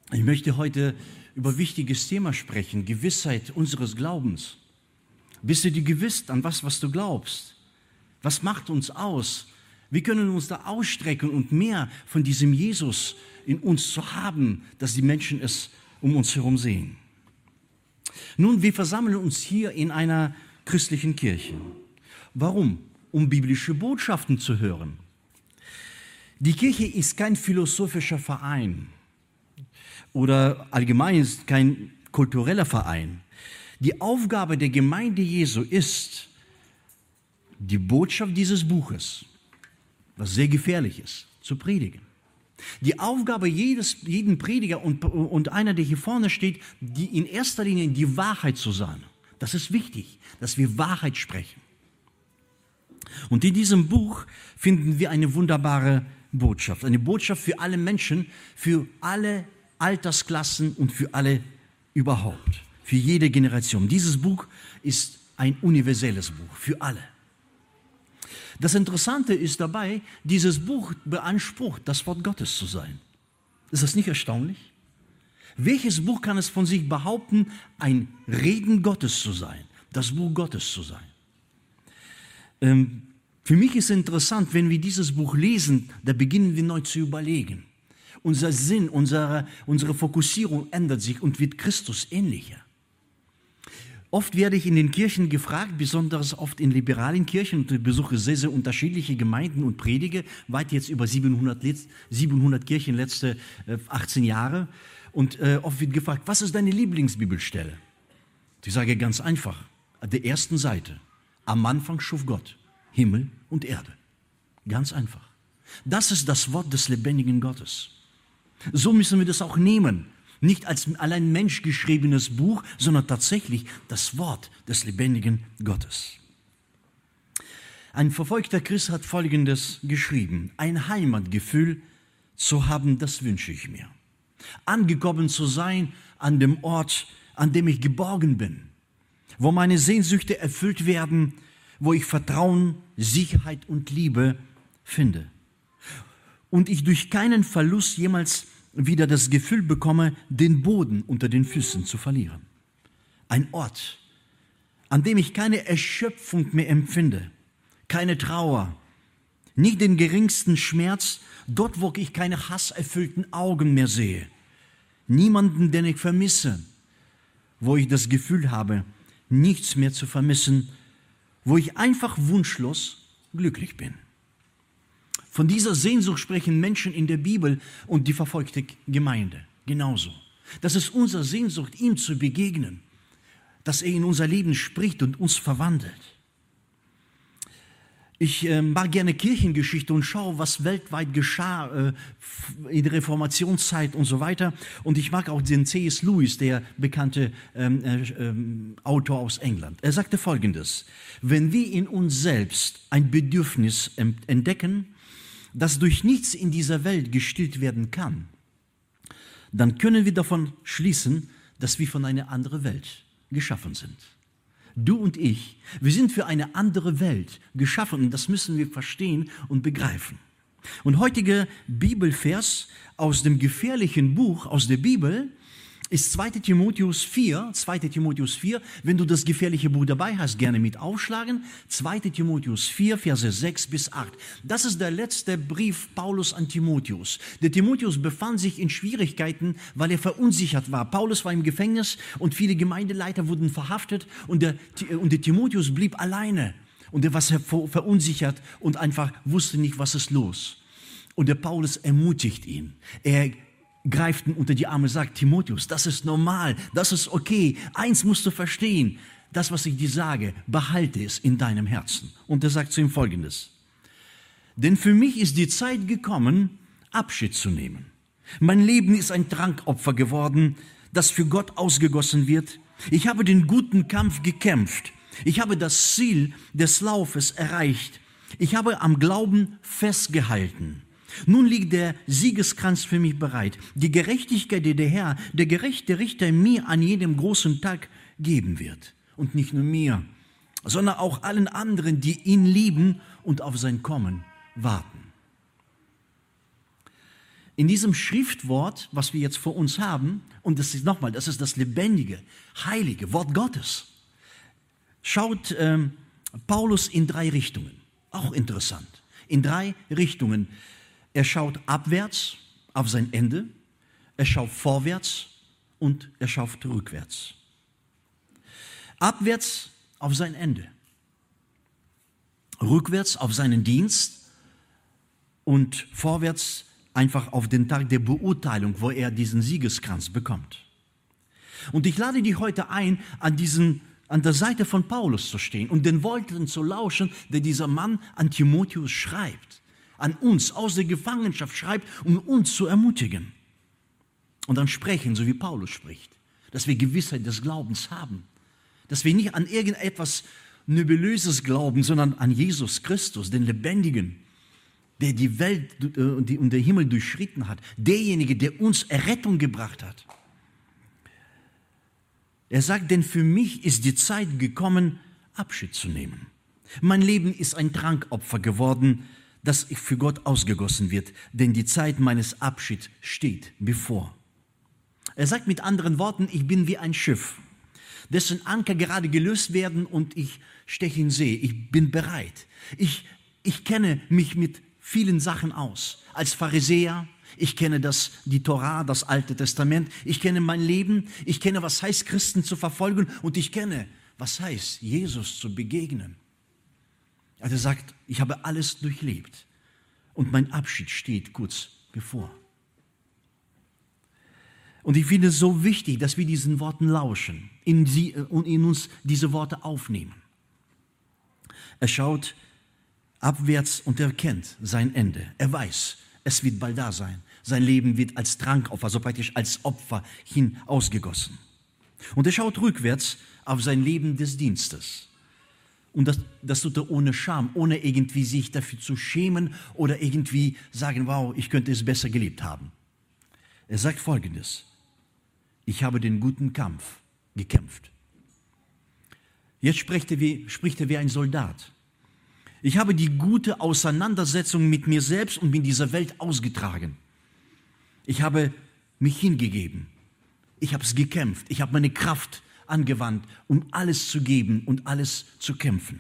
Ich möchte heute über ein wichtiges Thema sprechen, Gewissheit unseres Glaubens. Bist du dir gewiss an was du glaubst? Was macht uns aus? Wie können wir uns da ausstrecken und mehr von diesem Jesus in uns zu haben, dass die Menschen es um uns herum sehen? Nun, wir versammeln uns hier in einer christlichen Kirche. Warum? Um biblische Botschaften zu hören. Die Kirche ist kein philosophischer Verein oder allgemein ist kein kultureller Verein. Die Aufgabe der Gemeinde Jesu ist, die Botschaft dieses Buches, was sehr gefährlich ist, zu predigen. Die Aufgabe jeden Prediger und einer, der hier vorne steht, die in erster Linie die Wahrheit zu sagen. Das ist wichtig, dass wir Wahrheit sprechen. Und in diesem Buch finden wir eine wunderbare Botschaft. Eine Botschaft für alle Menschen, für alle Altersklassen und für alle überhaupt. Für jede Generation. Dieses Buch ist ein universelles Buch für alle. Das Interessante ist dabei, dieses Buch beansprucht, das Wort Gottes zu sein. Ist das nicht erstaunlich? Welches Buch kann es von sich behaupten, ein Reden Gottes zu sein, das Buch Gottes zu sein? Für mich ist interessant, wenn wir dieses Buch lesen, da beginnen wir neu zu überlegen. Unser Sinn, unsere Fokussierung ändert sich und wird Christus ähnlicher. Oft werde ich in den Kirchen gefragt, besonders oft in liberalen Kirchen, und ich besuche sehr, sehr unterschiedliche Gemeinden und predige, weit jetzt über 700 Kirchen letzte 18 Jahre. Und oft wird gefragt, was ist deine Lieblingsbibelstelle? Ich sage ganz einfach, an der ersten Seite, am Anfang schuf Gott Himmel und Erde. Ganz einfach. Das ist das Wort des lebendigen Gottes. So müssen wir das auch nehmen. Nicht als allein menschgeschriebenes Buch, sondern tatsächlich das Wort des lebendigen Gottes. Ein verfolgter Christ hat Folgendes geschrieben: Ein Heimatgefühl zu haben, das wünsche ich mir. Angekommen zu sein an dem Ort, an dem ich geborgen bin, wo meine Sehnsüchte erfüllt werden, wo ich Vertrauen, Sicherheit und Liebe finde. Und ich durch keinen Verlust jemals wieder das Gefühl bekomme, den Boden unter den Füßen zu verlieren. Ein Ort, an dem ich keine Erschöpfung mehr empfinde, keine Trauer, nicht den geringsten Schmerz, dort, wo ich keine hasserfüllten Augen mehr sehe, niemanden, den ich vermisse, wo ich das Gefühl habe, nichts mehr zu vermissen, wo ich einfach wunschlos glücklich bin. Von dieser Sehnsucht sprechen Menschen in der Bibel und die verfolgte Gemeinde genauso. Das ist unsere Sehnsucht, ihm zu begegnen, dass er in unser Leben spricht und uns verwandelt. Ich mag gerne Kirchengeschichte und schaue, was weltweit geschah in der Reformationszeit und so weiter. Und ich mag auch den C.S. Lewis, der bekannte Autor aus England. Er sagte Folgendes: Wenn wir in uns selbst ein Bedürfnis entdecken, das durch nichts in dieser Welt gestillt werden kann, dann können wir davon schließen, dass wir von einer anderen Welt geschaffen sind. Du und ich, wir sind für eine andere Welt geschaffen und das müssen wir verstehen und begreifen. Und heutiger Bibelvers aus dem gefährlichen Buch aus der Bibel ist 2. Timotheus 4. Wenn du das gefährliche Buch dabei hast, gerne mit aufschlagen. 2. Timotheus 4, Verse 6 bis 8. Das ist der letzte Brief Paulus an Timotheus. Der Timotheus befand sich in Schwierigkeiten, weil er verunsichert war. Paulus war im Gefängnis und viele Gemeindeleiter wurden verhaftet und der Timotheus blieb alleine. Und er war verunsichert und einfach wusste nicht, was ist los. Und der Paulus ermutigt ihn. Er greift ihn unter die Arme, sagt: Timotheus, das ist normal, das ist okay. Eins musst du verstehen, das, was ich dir sage, behalte es in deinem Herzen. Und er sagt zu ihm Folgendes: Denn für mich ist die Zeit gekommen, Abschied zu nehmen. Mein Leben ist ein Trankopfer geworden, das für Gott ausgegossen wird. Ich habe den guten Kampf gekämpft. Ich habe das Ziel des Laufes erreicht. Ich habe am Glauben festgehalten. Nun liegt der Siegeskranz für mich bereit. Die Gerechtigkeit, die der Herr, der gerechte Richter, mir an jedem großen Tag geben wird. Und nicht nur mir, sondern auch allen anderen, die ihn lieben und auf sein Kommen warten. In diesem Schriftwort, was wir jetzt vor uns haben, und das ist nochmal, das ist das lebendige, heilige Wort Gottes, schaut Paulus in 3 Richtungen. Auch interessant. In 3 Richtungen. Er schaut abwärts auf sein Ende, er schaut vorwärts und er schaut rückwärts. Abwärts auf sein Ende, rückwärts auf seinen Dienst und vorwärts einfach auf den Tag der Beurteilung, wo er diesen Siegeskranz bekommt. Und ich lade dich heute ein, an der Seite von Paulus zu stehen und den Worten zu lauschen, der dieser Mann an Timotheus schreibt, an uns aus der Gefangenschaft schreibt, um uns zu ermutigen. Und dann sprechen, so wie Paulus spricht, dass wir Gewissheit des Glaubens haben, dass wir nicht an irgendetwas Nebulöses glauben, sondern an Jesus Christus, den Lebendigen, der die Welt und den Himmel durchschritten hat, derjenige, der uns Errettung gebracht hat. Er sagt, denn für mich ist die Zeit gekommen, Abschied zu nehmen. Mein Leben ist ein Trankopfer geworden, das für Gott ausgegossen wird, denn die Zeit meines Abschieds steht bevor. Er sagt mit anderen Worten, ich bin wie ein Schiff, dessen Anker gerade gelöst werden und ich steche in See. Ich bin bereit. Ich kenne mich mit vielen Sachen aus. Als Pharisäer, ich kenne die Tora, das Alte Testament, ich kenne mein Leben, ich kenne, was heißt, Christen zu verfolgen und ich kenne, was heißt, Jesus zu begegnen. Also er sagt, ich habe alles durchlebt und mein Abschied steht kurz bevor. Und ich finde es so wichtig, dass wir diesen Worten lauschen und in uns diese Worte aufnehmen. Er schaut abwärts und er kennt sein Ende. Er weiß, es wird bald da sein. Sein Leben wird als Trankopfer, also praktisch als Opfer hin ausgegossen. Und er schaut rückwärts auf sein Leben des Dienstes. Und das tut er ohne Scham, ohne irgendwie sich dafür zu schämen oder irgendwie sagen, wow, ich könnte es besser gelebt haben. Er sagt Folgendes: Ich habe den guten Kampf gekämpft. Jetzt spricht er wie ein Soldat. Ich habe die gute Auseinandersetzung mit mir selbst und mit dieser Welt ausgetragen. Ich habe mich hingegeben. Ich habe es gekämpft. Ich habe meine Kraft angewandt, um alles zu geben und alles zu kämpfen.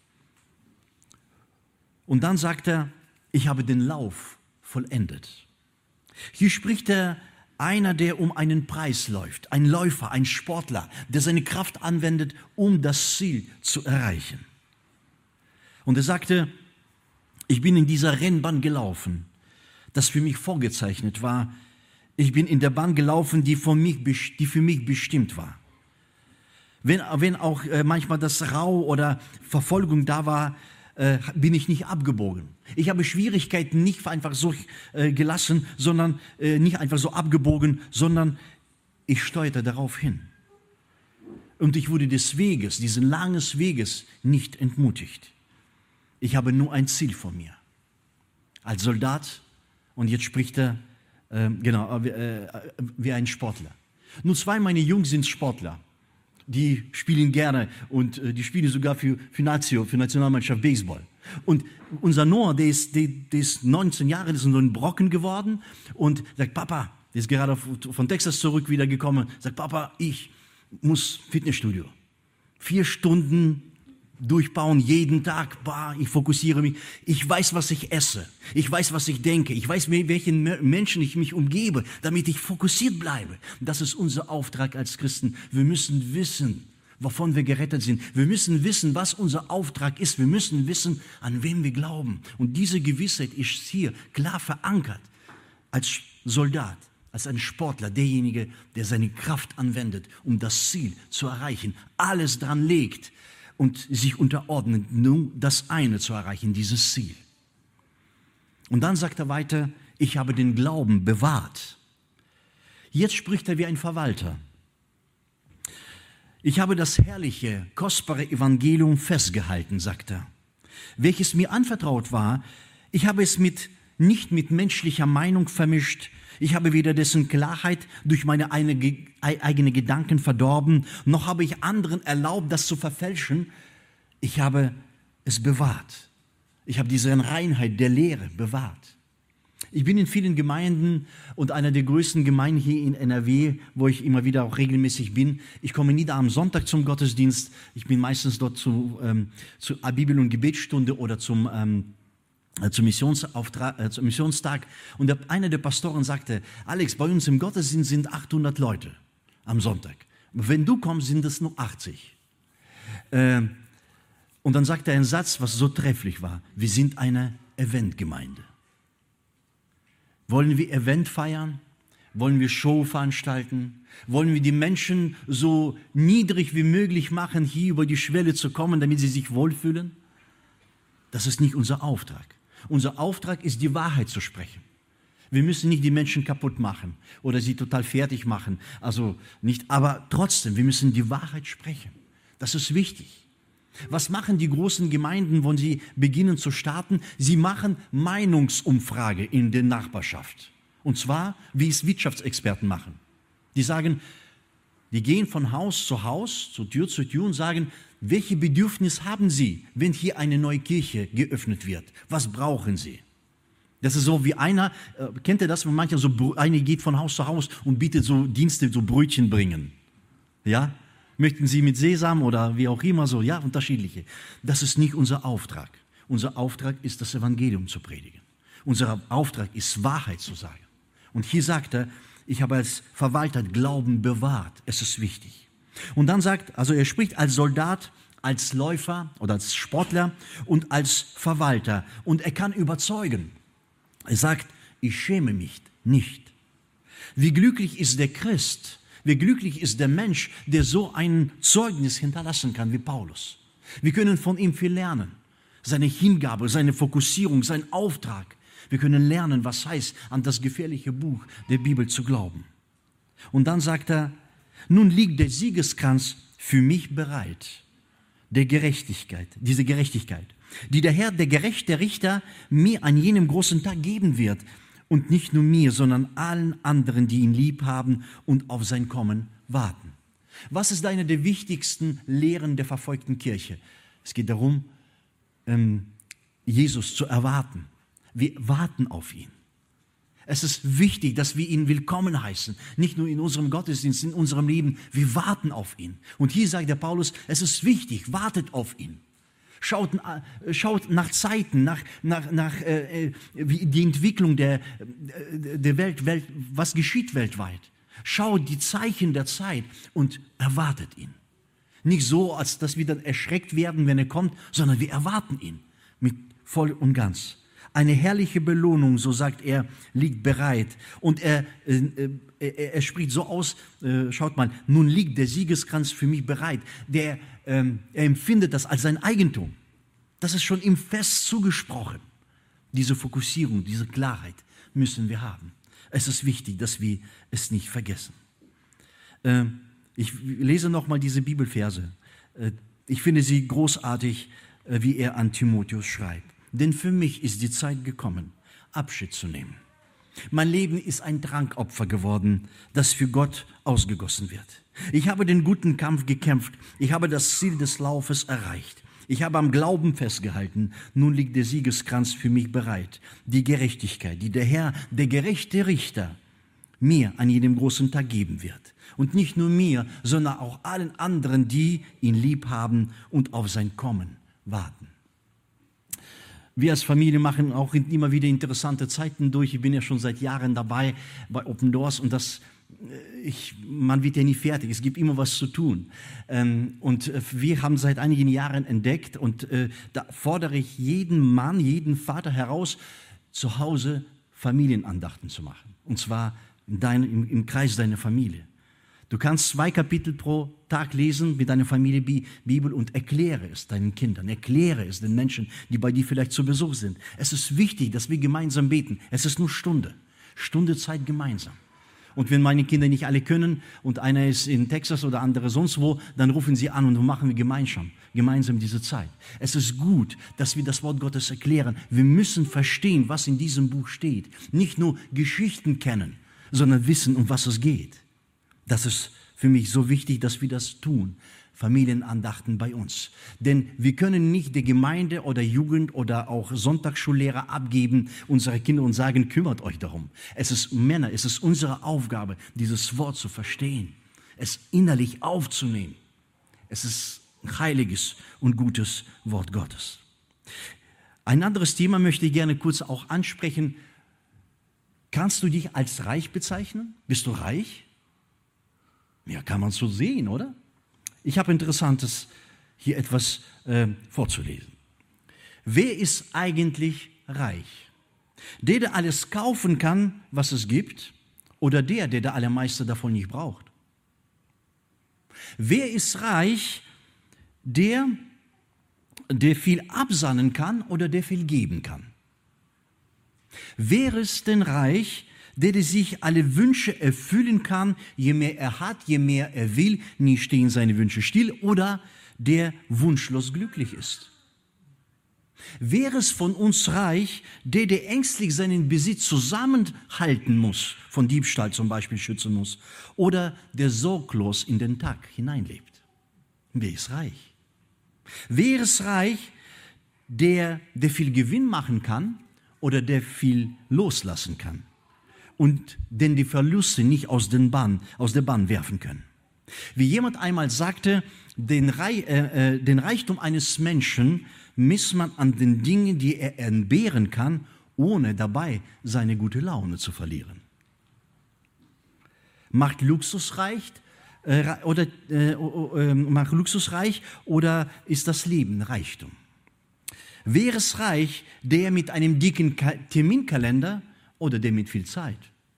Und dann sagt er, ich habe den Lauf vollendet. Hier spricht er einer, der um einen Preis läuft, ein Läufer, ein Sportler, der seine Kraft anwendet, um das Ziel zu erreichen. Und er sagte, ich bin in dieser Rennbahn gelaufen, das für mich vorgezeichnet war. Ich bin in der Bahn gelaufen, die für mich bestimmt war. Wenn auch manchmal das Rau oder Verfolgung da war, bin ich nicht abgebogen. Ich habe Schwierigkeiten nicht einfach so gelassen, sondern nicht einfach so abgebogen, sondern ich steuerte darauf hin. Und ich wurde dieses langen Weges nicht entmutigt. Ich habe nur ein Ziel vor mir. Als Soldat, und jetzt spricht er wie ein Sportler. Nur 2 meiner Jungs sind Sportler. Die spielen gerne und die spielen sogar für Nationalmannschaft Baseball. Und unser Noah, der ist 19 Jahre, ist so ein Brocken geworden und sagt, Papa, der ist gerade von Texas zurück wiedergekommen, sagt, Papa, ich muss Fitnessstudio. 4 Stunden durchbauen jeden Tag, ich fokussiere mich, ich weiß, was ich esse, ich weiß, was ich denke, ich weiß, mit welchen Menschen ich mich umgebe, damit ich fokussiert bleibe. Das ist unser Auftrag als Christen. Wir müssen wissen, wovon wir gerettet sind. Wir müssen wissen, was unser Auftrag ist. Wir müssen wissen, an wen wir glauben. Und diese Gewissheit ist hier klar verankert als Soldat, als ein Sportler, derjenige, der seine Kraft anwendet, um das Ziel zu erreichen, alles dran legt und sich unterordnet, nur das eine zu erreichen, dieses Ziel. Und dann sagt er weiter, ich habe den Glauben bewahrt. Jetzt spricht er wie ein Verwalter. Ich habe das herrliche, kostbare Evangelium festgehalten, sagt er, welches mir anvertraut war. Ich habe es nicht mit menschlicher Meinung vermischt. Ich habe weder dessen Klarheit durch meine eigenen Gedanken verdorben, noch habe ich anderen erlaubt, das zu verfälschen. Ich habe es bewahrt. Ich habe diese Reinheit der Lehre bewahrt. Ich bin in vielen Gemeinden und einer der größten Gemeinden hier in NRW, wo ich immer wieder auch regelmäßig bin. Ich komme nie da am Sonntag zum Gottesdienst. Ich bin meistens dort zur Bibel- und Gebetsstunde oder zum Missionstag. Und einer der Pastoren sagte, Alex, bei uns im Gottesdienst sind 800 Leute am Sonntag. Wenn du kommst, sind es nur 80. Und dann sagte er einen Satz, was so trefflich war. Wir sind eine Eventgemeinde. Wollen wir Event feiern? Wollen wir Show veranstalten? Wollen wir die Menschen so niedrig wie möglich machen, hier über die Schwelle zu kommen, damit sie sich wohlfühlen? Das ist nicht unser Auftrag. Unser Auftrag ist, die Wahrheit zu sprechen. Wir müssen nicht die Menschen kaputt machen oder sie total fertig machen. Also nicht, aber trotzdem, wir müssen die Wahrheit sprechen. Das ist wichtig. Was machen die großen Gemeinden, wenn sie beginnen zu starten? Sie machen Meinungsumfrage in der Nachbarschaft. Und zwar, wie es Wirtschaftsexperten machen. Die sagen, die gehen von Haus, zu Tür und sagen, welche Bedürfnisse haben Sie, wenn hier eine neue Kirche geöffnet wird? Was brauchen Sie? Das ist so wie einer, kennt ihr das, wenn mancher so, einer geht von Haus zu Haus und bietet so Dienste, so Brötchen bringen. Ja? Möchten Sie mit Sesam oder wie auch immer so, ja, unterschiedliche. Das ist nicht unser Auftrag. Unser Auftrag ist, das Evangelium zu predigen. Unser Auftrag ist, Wahrheit zu sagen. Und hier sagt er, ich habe als Verwalter Glauben bewahrt. Es ist wichtig. Und dann sagt, also er spricht als Soldat, als Läufer oder als Sportler und als Verwalter. Und er kann überzeugen. Er sagt, ich schäme mich nicht. Wie glücklich ist der Christ, wie glücklich ist der Mensch, der so ein Zeugnis hinterlassen kann wie Paulus. Wir können von ihm viel lernen. Seine Hingabe, seine Fokussierung, sein Auftrag. Wir können lernen, was heißt, an das gefährliche Buch der Bibel zu glauben. Und dann sagt er, nun liegt der Siegeskranz für mich bereit, diese Gerechtigkeit, die der Herr, der gerechte Richter, mir an jenem großen Tag geben wird. Und nicht nur mir, sondern allen anderen, die ihn lieb haben und auf sein Kommen warten. Was ist eine der wichtigsten Lehren der verfolgten Kirche? Es geht darum, Jesus zu erwarten. Wir warten auf ihn. Es ist wichtig, dass wir ihn willkommen heißen. Nicht nur in unserem Gottesdienst, in unserem Leben. Wir warten auf ihn. Und hier sagt der Paulus, es ist wichtig, wartet auf ihn. Schaut nach Zeiten, nach die Entwicklung der Welt, was geschieht weltweit. Schaut die Zeichen der Zeit und erwartet ihn. Nicht so, als dass wir dann erschreckt werden, wenn er kommt, sondern wir erwarten ihn mit voll und ganz. Eine herrliche Belohnung, so sagt er, liegt bereit. Und er spricht so aus, schaut mal, nun liegt der Siegeskranz für mich bereit. Er empfindet das als sein Eigentum. Das ist schon ihm fest zugesprochen. Diese Fokussierung, diese Klarheit müssen wir haben. Es ist wichtig, dass wir es nicht vergessen. Ich lese nochmal diese Bibelverse. Ich finde sie großartig, wie er an Timotheus schreibt. Denn für mich ist die Zeit gekommen, Abschied zu nehmen. Mein Leben ist ein Trankopfer geworden, das für Gott ausgegossen wird. Ich habe den guten Kampf gekämpft. Ich habe das Ziel des Laufes erreicht. Ich habe am Glauben festgehalten. Nun liegt der Siegeskranz für mich bereit. Die Gerechtigkeit, die der Herr, der gerechte Richter, mir an jedem großen Tag geben wird. Und nicht nur mir, sondern auch allen anderen, die ihn lieb haben und auf sein Kommen warten. Wir als Familie machen auch immer wieder interessante Zeiten durch. Ich bin ja schon seit Jahren dabei bei Open Doors und man wird ja nie fertig. Es gibt immer was zu tun. Und wir haben seit einigen Jahren entdeckt und da fordere ich jeden Mann, jeden Vater heraus, zu Hause Familienandachten zu machen. Und zwar im Kreis deiner Familie. Du kannst 2 Kapitel pro Tag lesen mit deiner Familie Bibel und erkläre es deinen Kindern, erkläre es den Menschen, die bei dir vielleicht zu Besuch sind. Es ist wichtig, dass wir gemeinsam beten. Es ist nur Stunde Zeit gemeinsam. Und wenn meine Kinder nicht alle können und einer ist in Texas oder andere sonst wo, dann rufen sie an und dann machen wir gemeinsam diese Zeit. Es ist gut, dass wir das Wort Gottes erklären. Wir müssen verstehen, was in diesem Buch steht. Nicht nur Geschichten kennen, sondern wissen, um was es geht. Das ist für mich so wichtig, dass wir das tun. Familienandachten bei uns. Denn wir können nicht der Gemeinde oder Jugend oder auch Sonntagsschullehrer abgeben, unsere Kinder und sagen, kümmert euch darum. Es ist Männer, es ist unsere Aufgabe, dieses Wort zu verstehen, es innerlich aufzunehmen. Es ist ein heiliges und gutes Wort Gottes. Ein anderes Thema möchte ich gerne kurz auch ansprechen. Kannst du dich als reich bezeichnen? Bist du reich? Ja, kann man so sehen, oder? Ich habe Interessantes hier etwas vorzulesen. Wer ist eigentlich reich? Der alles kaufen kann, was es gibt, oder der allermeiste davon nicht braucht? Wer ist reich? Der viel absahnen kann oder der viel geben kann? Wer ist denn reich, der sich alle Wünsche erfüllen kann, je mehr er hat, je mehr er will, nie stehen seine Wünsche still, oder der wunschlos glücklich ist? Wer ist von uns reich, der ängstlich seinen Besitz zusammenhalten muss, von Diebstahl zum Beispiel schützen muss, oder der sorglos in den Tag hineinlebt? Wer ist reich? Wer ist reich, der viel Gewinn machen kann oder der viel loslassen kann und den die Verluste nicht aus der Bahn werfen können? Wie jemand einmal sagte, den Reichtum eines Menschen misst man an den Dingen, die er entbehren kann, ohne dabei seine gute Laune zu verlieren. Macht Luxus reich oder ist das Leben Reichtum? Wer ist reich, der mit einem dicken Terminkalender oder der mit viel Zeit?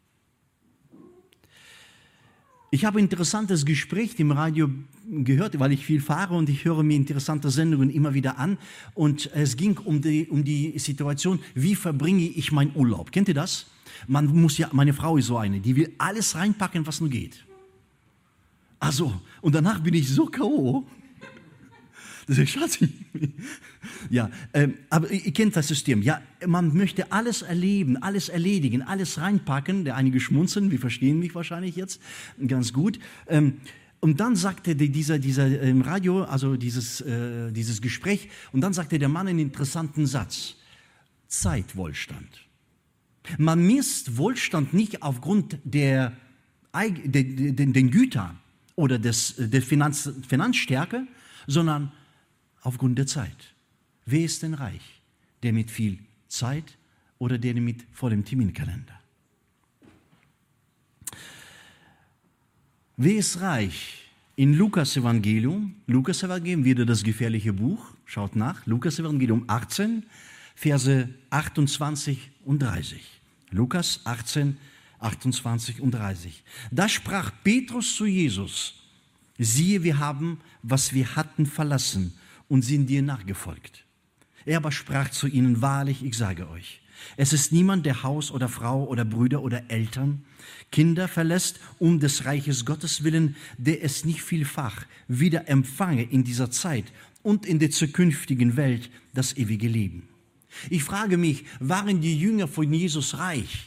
Ich habe ein interessantes Gespräch im Radio gehört, weil ich viel fahre und ich höre mir interessante Sendungen immer wieder an. Und es ging um die Situation, wie verbringe ich meinen Urlaub? Kennt ihr das? Meine Frau ist so eine, die will alles reinpacken, was nur geht. Also, und danach bin ich so K.O. Das ist Schatzi. Ja, aber ihr kennt das System. Ja, man möchte alles erleben, alles erledigen, alles reinpacken. Der einige schmunzeln, wir verstehen mich wahrscheinlich jetzt ganz gut. Und dann sagte dieser im Radio, also dieses Gespräch, und dann sagte der Mann einen interessanten Satz: Zeitwohlstand. Man misst Wohlstand nicht aufgrund den Gütern oder der Finanzstärke, sondern aufgrund der Zeit. Wer ist denn reich? Der mit viel Zeit oder der mit vollem Terminkalender? Wer ist reich? In Lukas-Evangelium wieder das gefährliche Buch, schaut nach, Lukas-Evangelium 18, Verse 28 und 30. Lukas 18, 28 und 30. Da sprach Petrus zu Jesus: Siehe, wir haben, was wir hatten, verlassen und sind dir nachgefolgt. Er aber sprach zu ihnen: Wahrlich, ich sage euch, es ist niemand, der Haus oder Frau oder Brüder oder Eltern, Kinder verlässt, um des Reiches Gottes willen, der es nicht vielfach wieder empfange in dieser Zeit und in der zukünftigen Welt das ewige Leben. Ich frage mich, waren die Jünger von Jesus reich?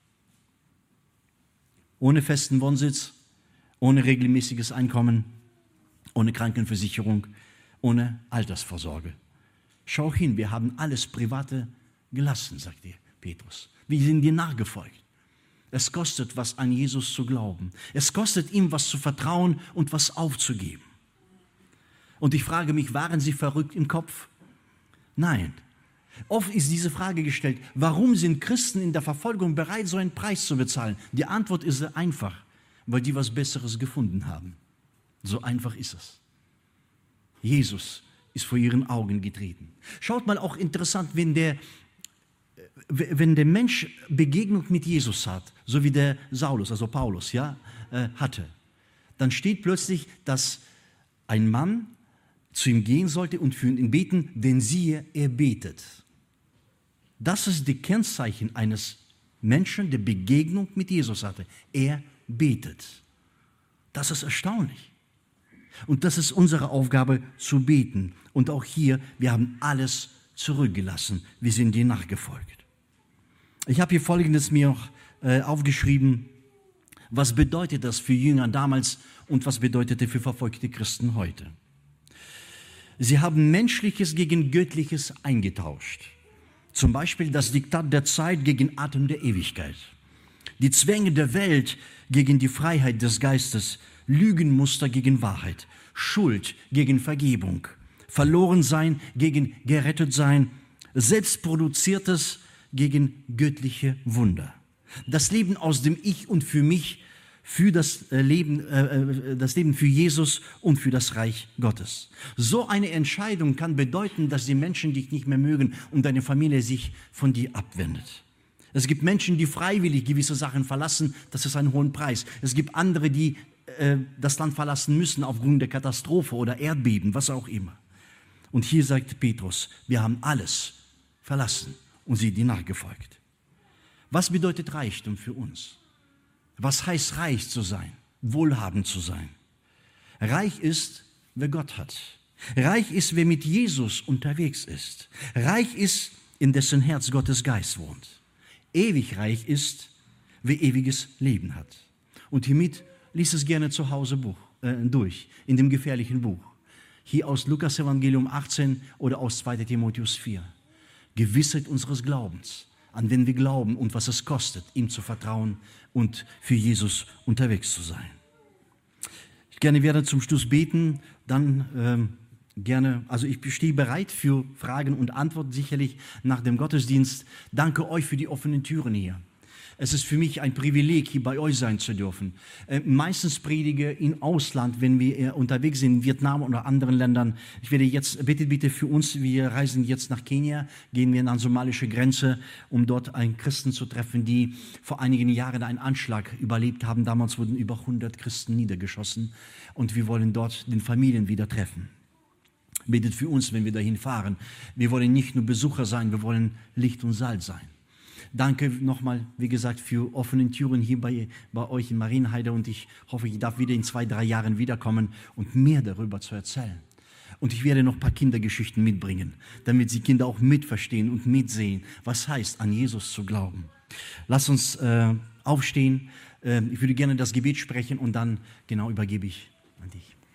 Ohne festen Wohnsitz, ohne regelmäßiges Einkommen, ohne Krankenversicherung, ohne Altersvorsorge. Schau hin, wir haben alles Private gelassen, sagt Petrus. Wir sind dir nachgefolgt. Es kostet was, an Jesus zu glauben. Es kostet ihm was zu vertrauen und was aufzugeben. Und ich frage mich, waren sie verrückt im Kopf? Nein. Oft ist diese Frage gestellt: Warum sind Christen in der Verfolgung bereit, so einen Preis zu bezahlen? Die Antwort ist sehr einfach: Weil die was Besseres gefunden haben. So einfach ist es. Jesus ist vor ihren Augen getreten. Schaut mal, auch interessant, wenn der Mensch Begegnung mit Jesus hat, so wie der Saulus, also Paulus, hatte, dann steht plötzlich, dass ein Mann zu ihm gehen sollte und für ihn beten, denn siehe, er betet. Das ist die Kennzeichen eines Menschen, der Begegnung mit Jesus hatte. Er betet. Das ist erstaunlich. Und das ist unsere Aufgabe, zu beten. Und auch hier, wir haben alles zurückgelassen. Wir sind dir nachgefolgt. Ich habe hier Folgendes mir auch aufgeschrieben. Was bedeutet das für Jünger damals und was bedeutete für verfolgte Christen heute? Sie haben Menschliches gegen Göttliches eingetauscht. Zum Beispiel das Diktat der Zeit gegen Atem der Ewigkeit. Die Zwänge der Welt gegen die Freiheit des Geistes. Lügenmuster gegen Wahrheit. Schuld gegen Vergebung. Verlorensein gegen Gerettetsein. Selbstproduziertes gegen göttliche Wunder. Das Leben aus dem Ich und für mich, für das Leben für Jesus und für das Reich Gottes. So eine Entscheidung kann bedeuten, dass die Menschen dich nicht mehr mögen und deine Familie sich von dir abwendet. Es gibt Menschen, die freiwillig gewisse Sachen verlassen, das ist ein hoher Preis. Es gibt andere, die das Land verlassen müssen aufgrund der Katastrophe oder Erdbeben, was auch immer. Und hier sagt Petrus, wir haben alles verlassen und sie dir nachgefolgt. Was bedeutet Reichtum für uns? Was heißt reich zu sein, wohlhabend zu sein? Reich ist, wer Gott hat. Reich ist, wer mit Jesus unterwegs ist. Reich ist, in dessen Herz Gottes Geist wohnt. Ewig reich ist, wer ewiges Leben hat. Und hiermit lies es gerne zu Hause durch, in dem gefährlichen Buch. Hier aus Lukas Evangelium 18 oder aus 2 Timotheus 4. Gewissheit unseres Glaubens, an wen wir glauben und was es kostet, ihm zu vertrauen und für Jesus unterwegs zu sein. Ich werde zum Schluss beten, dann also ich stehe bereit für Fragen und Antworten sicherlich nach dem Gottesdienst. Danke euch für die offenen Türen hier. Es ist für mich ein Privileg, hier bei euch sein zu dürfen. Meistens predige im Ausland, wenn wir unterwegs sind, in Vietnam oder anderen Ländern. Ich werde jetzt, bitte für uns, wir reisen jetzt nach Kenia, gehen wir an die somalische Grenze, um dort einen Christen zu treffen, die vor einigen Jahren einen Anschlag überlebt haben. Damals wurden über 100 Christen niedergeschossen und wir wollen dort den Familien wieder treffen. Betet für uns, wenn wir dahin fahren. Wir wollen nicht nur Besucher sein, wir wollen Licht und Salz sein. Danke nochmal, wie gesagt, für offene Türen hier bei euch in Marienheide und ich hoffe, ich darf wieder in 2-3 Jahren wiederkommen und mehr darüber zu erzählen. Und ich werde noch ein paar Kindergeschichten mitbringen, damit die Kinder auch mitverstehen und mitsehen, was heißt, an Jesus zu glauben. Lass uns aufstehen. Ich würde gerne das Gebet sprechen und dann übergebe ich an dich.